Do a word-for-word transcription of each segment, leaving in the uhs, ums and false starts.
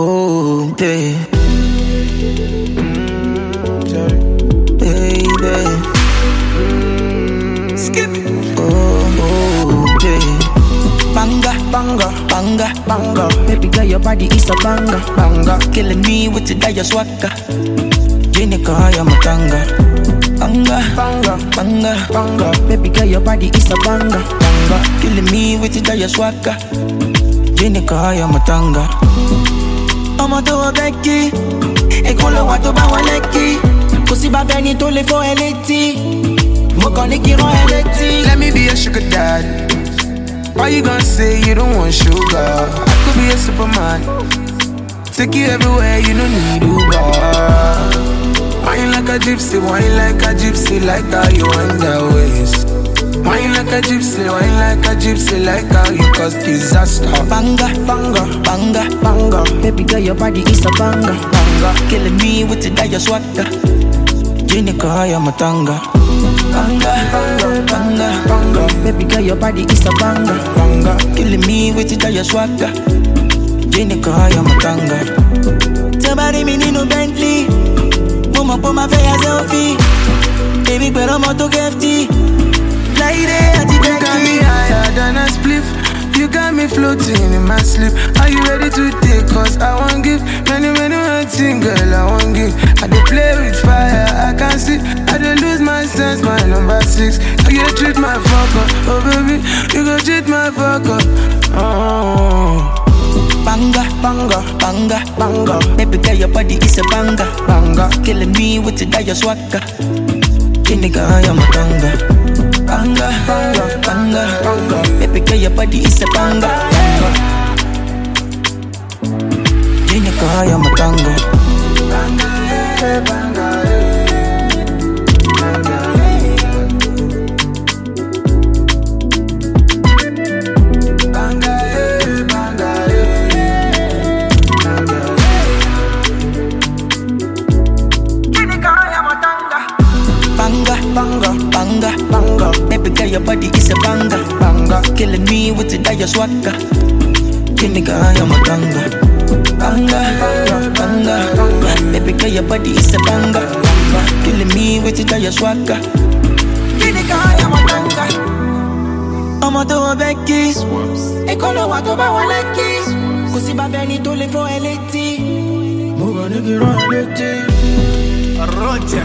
Oh, babe. Mm, baby. Mm, skip. Oh, oh, babe. Banga, banga, banga, banga. Baby girl, your body is a banga, banga. Killing me with the dire swagger. Jenica, I'm a tanga. Banga, banga, banga, banga. Baby girl, your body is a banga, banga. Killing me with the dire swagger. Jenica, I'm a tanga. I'm a do a becky. E con lo guato ba waleki. Così va bene to le fo eleti. Mo con le kiro eleti. Let me be a sugar daddy. Why you gonna say you don't want sugar? I could be a superman. Take you everywhere, you don't need Uber. Wine like a gypsy, wine like a gypsy, like how you wind that waist. Wine like a gypsy, wine like a gypsy, like how you cause disaster. Banga, banga, banga, banga. Baby girl, your body is a banga, banga. Killing me with the dire swagger. Jenica, I'm a tanga. Banga, banga, banga, banga. Baby girl, your body is a banga, banga. Killing me with the dire swagger. Jenica, I'm a tanga. Somebody me need no Bentley. Mama put my face as selfie. Baby, pero mo to gifty. Lady, I You got me higher than a spliff. You got me floating in my sleep. Are you ready to take? Cause I won't give many, many, many things, girl, I won't give. I dey play with fire, I can't see. I dey lose my sense, my number six. You go treat my fuck up, oh baby. You go treat my fuck up, oh. Banga, banga, banga, banga. Baby girl, your body is a banga, banga. Killing me with the dire swagger. Jenica, I'm a tanga. Banga, banga, banga, banga. Baby girl, your body is a banga, banga. Jenica, I'm a tanga. Banga, yeah, banga, yeah. Banga, banga, banga. Baby girl, your body is a banga, banga. Killing me with the dire swagger. Jenica, I'm a tanga. Banga, banga, banga, banga. Baby girl, your body is a banga, banga. Killing me with the dire swagger. Jenica, I'm a tanga. I'm a do a becky. E con lo guato ba waleki. Così va bene to le fo eleti. Mo gonna get on eleti. Roger.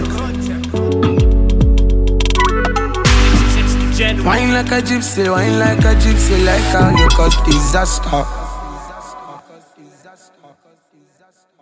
Wine like a gypsy, wine like a gypsy, like how you cause disaster.